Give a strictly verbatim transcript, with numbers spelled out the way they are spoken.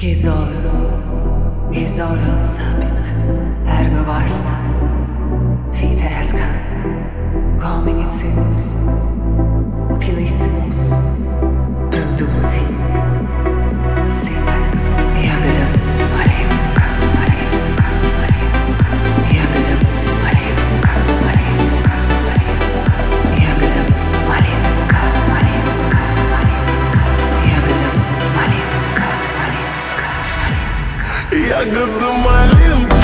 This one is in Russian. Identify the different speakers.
Speaker 1: Gezolos, gezolos sapit, ergo vasta, fitesca, hominicimus, utilissimus, produci, syntax, ягодам маленько, маленько, маленько, ягодам маленько, маленько, маленько, ягодам маленько, маленько, маленько, ягодам маленько, маленько, маленько.
Speaker 2: Ягода малинка.